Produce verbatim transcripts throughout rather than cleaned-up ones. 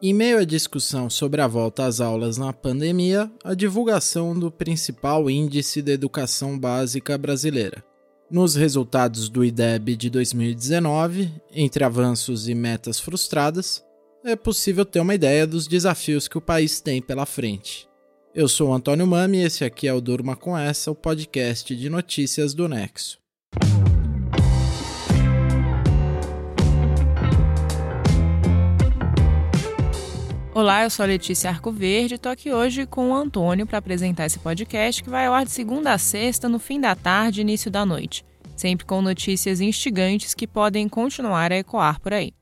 Em meio à discussão sobre a volta às aulas na pandemia, a divulgação do principal índice da educação básica brasileira. Nos resultados do I D E B de dois mil e dezenove, entre avanços e metas frustradas, é possível ter uma ideia dos desafios que o país tem pela frente. Eu sou o Antônio Mami e esse aqui é o Durma Com Essa, o podcast de notícias do Nexo. Olá, eu sou a Letícia Arcoverde e estou aqui hoje com o Antônio para apresentar esse podcast que vai ao ar de segunda a sexta, no fim da tarde e início da noite, sempre com notícias instigantes que podem continuar a ecoar por aí.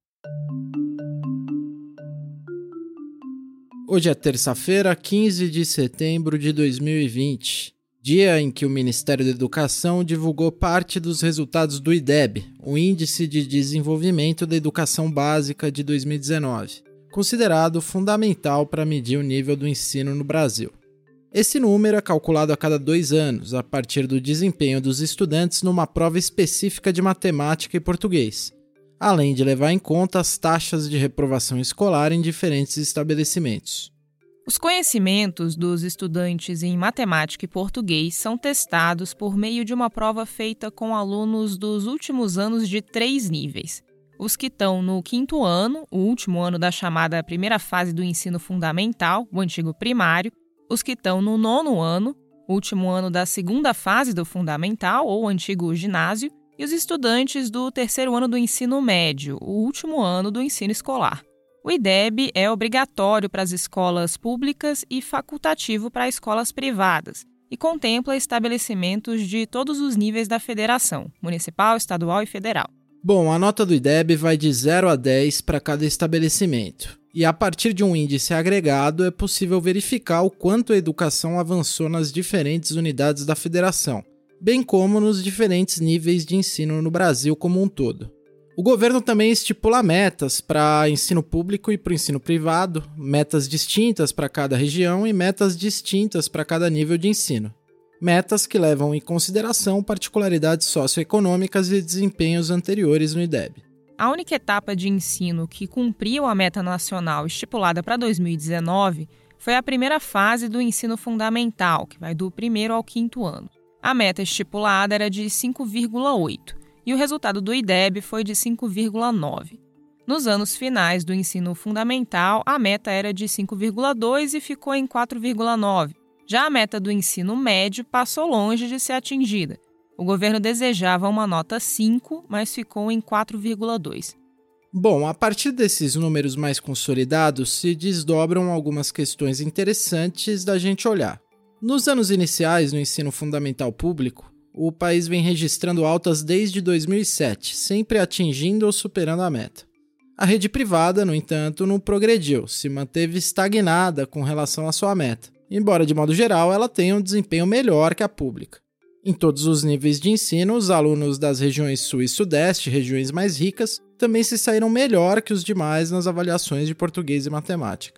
Hoje é terça-feira, quinze de setembro de dois mil e vinte, dia em que o Ministério da Educação divulgou parte dos resultados do I D E B, o Índice de Desenvolvimento da Educação Básica de dois mil e dezenove. Considerado fundamental para medir o nível do ensino no Brasil. Esse número é calculado a cada dois anos, a partir do desempenho dos estudantes numa prova específica de matemática e português, além de levar em conta as taxas de reprovação escolar em diferentes estabelecimentos. Os conhecimentos dos estudantes em matemática e português são testados por meio de uma prova feita com alunos dos últimos anos de três níveis. Os que estão no quinto ano, o último ano da chamada primeira fase do ensino fundamental, o antigo primário, os que estão no nono ano, o último ano da segunda fase do fundamental, ou antigo ginásio, e os estudantes do terceiro ano do ensino médio, o último ano do ensino escolar. O I D E B é obrigatório para as escolas públicas e facultativo para escolas privadas, e contempla estabelecimentos de todos os níveis da federação, municipal, estadual e federal. Bom, a nota do I D E B vai de zero a dez para cada estabelecimento, e a partir de um índice agregado é possível verificar o quanto a educação avançou nas diferentes unidades da federação, bem como nos diferentes níveis de ensino no Brasil como um todo. O governo também estipula metas para ensino público e para o ensino privado, metas distintas para cada região e metas distintas para cada nível de ensino. Metas que levam em consideração particularidades socioeconômicas e desempenhos anteriores no I D E B. A única etapa de ensino que cumpriu a meta nacional estipulada para dois mil e dezenove foi a primeira fase do ensino fundamental, que vai do primeiro ao quinto ano. A meta estipulada era de cinco vírgula oito e o resultado do I D E B foi de cinco vírgula nove. Nos anos finais do ensino fundamental, a meta era de cinco vírgula dois e ficou em quatro vírgula nove. Já a meta do ensino médio passou longe de ser atingida. O governo desejava uma nota cinco, mas ficou em quatro vírgula dois. Bom, a partir desses números mais consolidados, se desdobram algumas questões interessantes da gente olhar. Nos anos iniciais no ensino fundamental público, o país vem registrando altas desde dois mil e sete, sempre atingindo ou superando a meta. A rede privada, no entanto, não progrediu, se manteve estagnada com relação à sua meta. Embora, de modo geral, ela tenha um desempenho melhor que a pública. Em todos os níveis de ensino, os alunos das regiões Sul e Sudeste, regiões mais ricas, também se saíram melhor que os demais nas avaliações de português e matemática.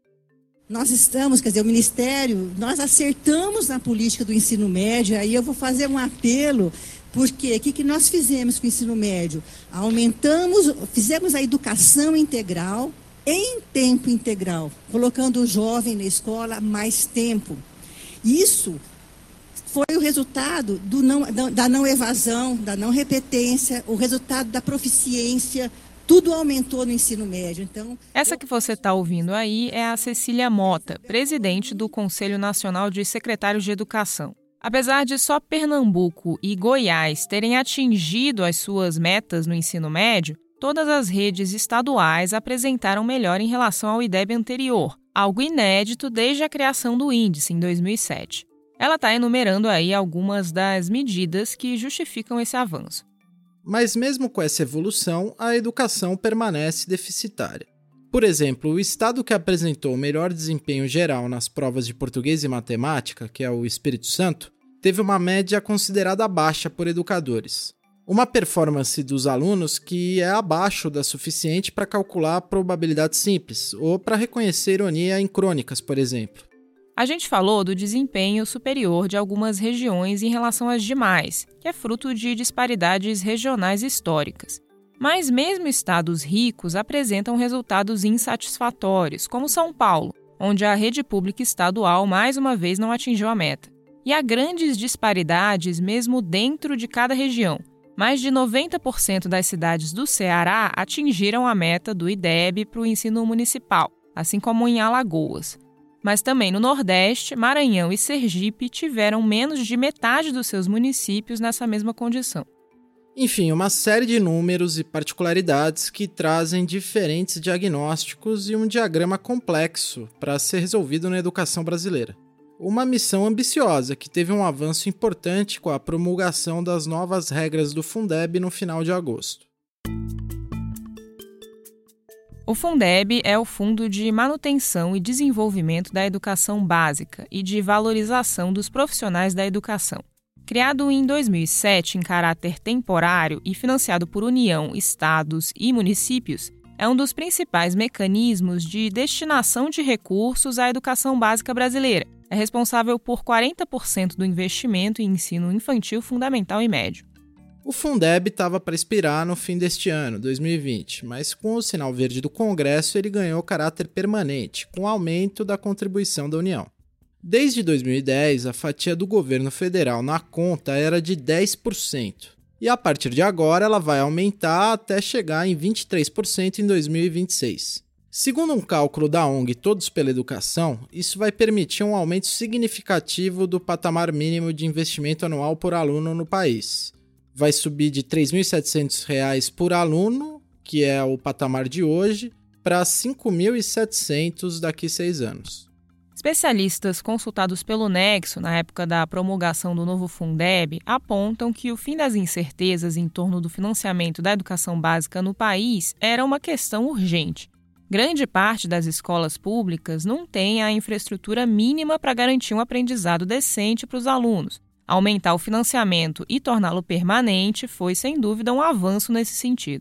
Nós estamos, quer dizer, o Ministério, nós acertamos na política do ensino médio, aí eu vou fazer um apelo, porque o que, que nós fizemos com o ensino médio? Aumentamos, fizemos a educação integral, em tempo integral, colocando o jovem na escola mais tempo. Isso foi o resultado do não, da não evasão, da não repetência, o resultado da proficiência, tudo aumentou no ensino médio. Então, essa que você está ouvindo aí é a Cecília Mota, presidente do Conselho Nacional de Secretários de Educação. Apesar de só Pernambuco e Goiás terem atingido as suas metas no ensino médio, todas as redes estaduais apresentaram melhor em relação ao I D E B anterior, algo inédito desde a criação do índice em dois mil e sete. Ela está enumerando aí algumas das medidas que justificam esse avanço. Mas mesmo com essa evolução, a educação permanece deficitária. Por exemplo, o estado que apresentou o melhor desempenho geral nas provas de português e matemática, que é o Espírito Santo, teve uma média considerada baixa por educadores. Uma performance dos alunos que é abaixo da suficiente para calcular probabilidades simples, ou para reconhecer ironia em crônicas, por exemplo. A gente falou do desempenho superior de algumas regiões em relação às demais, que é fruto de disparidades regionais históricas. Mas mesmo estados ricos apresentam resultados insatisfatórios, como São Paulo, onde a rede pública estadual mais uma vez não atingiu a meta. E há grandes disparidades mesmo dentro de cada região. Mais de noventa por cento das cidades do Ceará atingiram a meta do I D E B para o ensino municipal, assim como em Alagoas. Mas também no Nordeste, Maranhão e Sergipe tiveram menos de metade dos seus municípios nessa mesma condição. Enfim, uma série de números e particularidades que trazem diferentes diagnósticos e um diagrama complexo para ser resolvido na educação brasileira. Uma missão ambiciosa que teve um avanço importante com a promulgação das novas regras do Fundeb no final de agosto. O Fundeb é o Fundo de Manutenção e Desenvolvimento da Educação Básica e de Valorização dos Profissionais da Educação. Criado em dois mil e sete em caráter temporário e financiado por União, estados e municípios, é um dos principais mecanismos de destinação de recursos à educação básica brasileira. É responsável por quarenta por cento do investimento em ensino infantil, fundamental e médio. O Fundeb estava para expirar no fim deste ano, dois mil e vinte, mas com o sinal verde do Congresso ele ganhou caráter permanente, com o aumento da contribuição da União. Desde dois mil e dez, a fatia do governo federal na conta era de dez por cento. E a partir de agora ela vai aumentar até chegar em vinte e três por cento em dois mil e vinte e seis. Segundo um cálculo da O N G Todos pela Educação, isso vai permitir um aumento significativo do patamar mínimo de investimento anual por aluno no país. Vai subir de três mil e setecentos reais por aluno, que é o patamar de hoje, para cinco mil e setecentos daqui a seis anos. Especialistas consultados pelo Nexo na época da promulgação do novo Fundeb apontam que o fim das incertezas em torno do financiamento da educação básica no país era uma questão urgente. Grande parte das escolas públicas não tem a infraestrutura mínima para garantir um aprendizado decente para os alunos. Aumentar o financiamento e torná-lo permanente foi, sem dúvida, um avanço nesse sentido.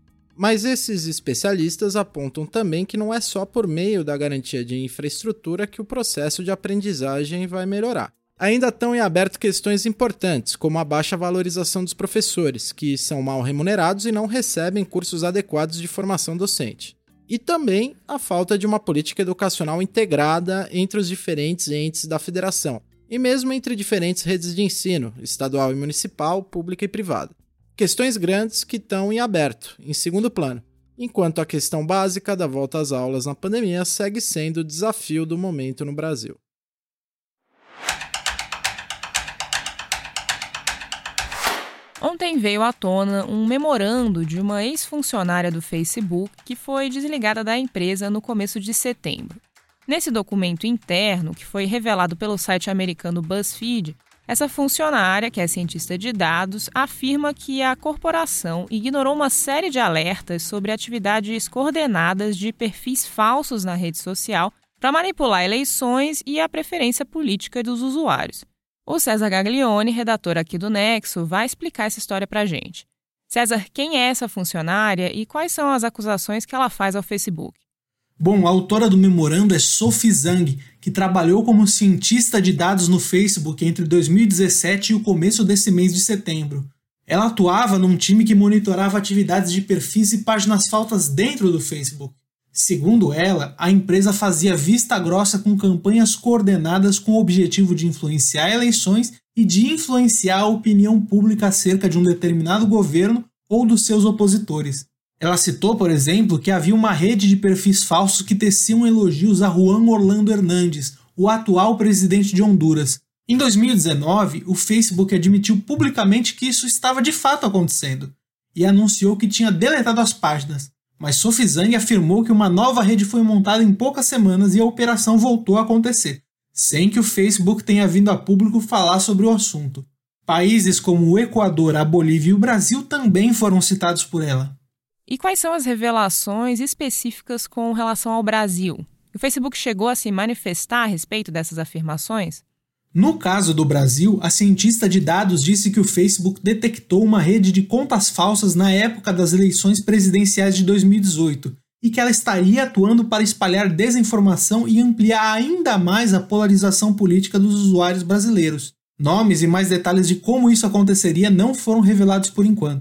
Mas esses especialistas apontam também que não é só por meio da garantia de infraestrutura que o processo de aprendizagem vai melhorar. Ainda estão em aberto questões importantes, como a baixa valorização dos professores, que são mal remunerados e não recebem cursos adequados de formação docente. E também a falta de uma política educacional integrada entre os diferentes entes da federação, e mesmo entre diferentes redes de ensino, estadual e municipal, pública e privada. Questões grandes que estão em aberto, em segundo plano, enquanto a questão básica da volta às aulas na pandemia segue sendo o desafio do momento no Brasil. Ontem veio à tona um memorando de uma ex-funcionária do Facebook que foi desligada da empresa no começo de setembro. Nesse documento interno, que foi revelado pelo site americano BuzzFeed, essa funcionária, que é cientista de dados, afirma que a corporação ignorou uma série de alertas sobre atividades coordenadas de perfis falsos na rede social para manipular eleições e a preferência política dos usuários. O César Gaglione, redator aqui do Nexo, vai explicar essa história para a gente. César, quem é essa funcionária e quais são as acusações que ela faz ao Facebook? Bom, a autora do memorando é Sophie Zhang, que trabalhou como cientista de dados no Facebook entre dois mil e dezessete e o começo desse mês de setembro. Ela atuava num time que monitorava atividades de perfis e páginas falsas dentro do Facebook. Segundo ela, a empresa fazia vista grossa com campanhas coordenadas com o objetivo de influenciar eleições e de influenciar a opinião pública acerca de um determinado governo ou dos seus opositores. Ela citou, por exemplo, que havia uma rede de perfis falsos que teciam elogios a Juan Orlando Hernández, o atual presidente de Honduras. Em dois mil e dezenove, o Facebook admitiu publicamente que isso estava de fato acontecendo e anunciou que tinha deletado as páginas. Mas Sophie Zhang afirmou que uma nova rede foi montada em poucas semanas e a operação voltou a acontecer, sem que o Facebook tenha vindo a público falar sobre o assunto. Países como o Equador, a Bolívia e o Brasil também foram citados por ela. E quais são as revelações específicas com relação ao Brasil? O Facebook chegou a se manifestar a respeito dessas afirmações? No caso do Brasil, a cientista de dados disse que o Facebook detectou uma rede de contas falsas na época das eleições presidenciais de dois mil e dezoito e que ela estaria atuando para espalhar desinformação e ampliar ainda mais a polarização política dos usuários brasileiros. Nomes e mais detalhes de como isso aconteceria não foram revelados por enquanto.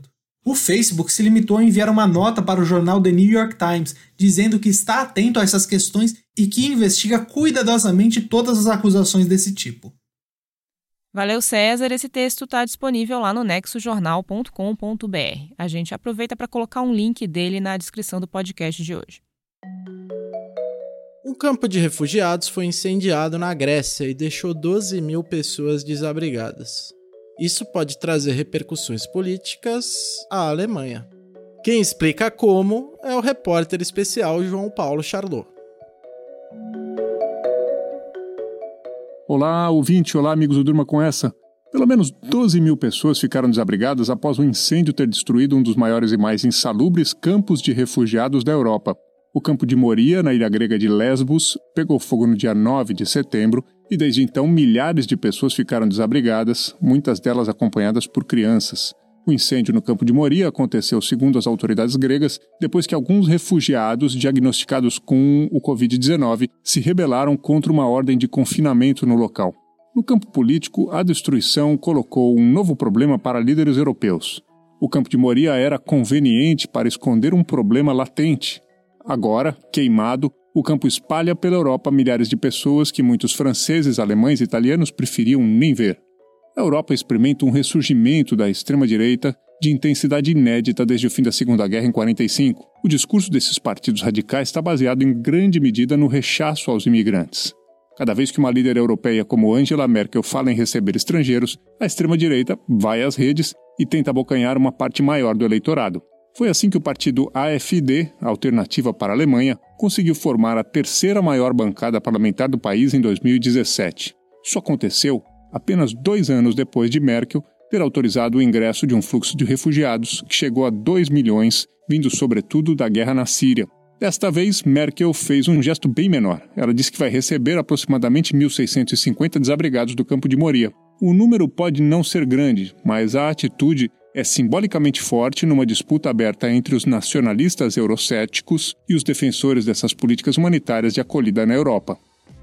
O Facebook se limitou a enviar uma nota para o jornal The New York Times, dizendo que está atento a essas questões e que investiga cuidadosamente todas as acusações desse tipo. Valeu, César. Esse texto está disponível lá no nexo jornal ponto com ponto b r. A gente aproveita para colocar um link dele na descrição do podcast de hoje. Um campo de refugiados foi incendiado na Grécia e deixou doze mil pessoas desabrigadas. Isso pode trazer repercussões políticas à Alemanha. Quem explica como é o repórter especial João Paulo Charlot. Olá, ouvinte, olá, amigos do Durma Com Essa. Pelo menos doze mil pessoas ficaram desabrigadas após um incêndio ter destruído um dos maiores e mais insalubres campos de refugiados da Europa. O campo de Moria, na ilha grega de Lesbos, pegou fogo no dia nove de setembro e desde então milhares de pessoas ficaram desabrigadas, muitas delas acompanhadas por crianças. O incêndio no campo de Moria aconteceu, segundo as autoridades gregas, depois que alguns refugiados diagnosticados com o covid dezenove se rebelaram contra uma ordem de confinamento no local. No campo político, a destruição colocou um novo problema para líderes europeus. O campo de Moria era conveniente para esconder um problema latente. Agora, queimado, o campo espalha pela Europa milhares de pessoas que muitos franceses, alemães e italianos preferiam nem ver. A Europa experimenta um ressurgimento da extrema-direita de intensidade inédita desde o fim da Segunda Guerra em quarenta e cinco. O discurso desses partidos radicais está baseado em grande medida no rechaço aos imigrantes. Cada vez que uma líder europeia como Angela Merkel fala em receber estrangeiros, a extrema-direita vai às redes e tenta abocanhar uma parte maior do eleitorado. Foi assim que o partido A F D, Alternativa para a Alemanha, conseguiu formar a terceira maior bancada parlamentar do país em dois mil e dezessete. Isso aconteceu apenas dois anos depois de Merkel ter autorizado o ingresso de um fluxo de refugiados que chegou a dois milhões, vindo sobretudo da guerra na Síria. Desta vez, Merkel fez um gesto bem menor. Ela disse que vai receber aproximadamente mil seiscentos e cinquenta desabrigados do campo de Moria. O número pode não ser grande, mas a atitude é simbolicamente forte numa disputa aberta entre os nacionalistas eurocéticos e os defensores dessas políticas humanitárias de acolhida na Europa.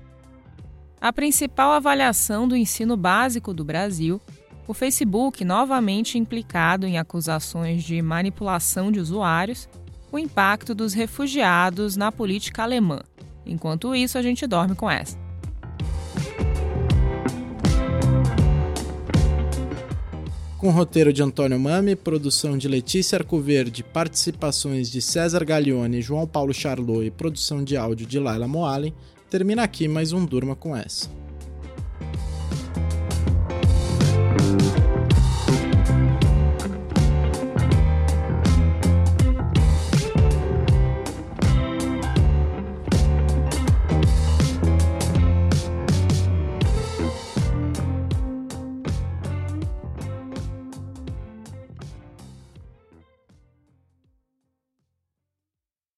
A principal avaliação do ensino básico do Brasil, o Facebook novamente implicado em acusações de manipulação de usuários, o impacto dos refugiados na política alemã. Enquanto isso, a gente dorme com essa. Com roteiro de Antônio Mami, produção de Letícia Arcoverde, participações de César Gaglione, João Paulo Charlot e produção de áudio de Laila Moalen, termina aqui mais um Durma Com Essa.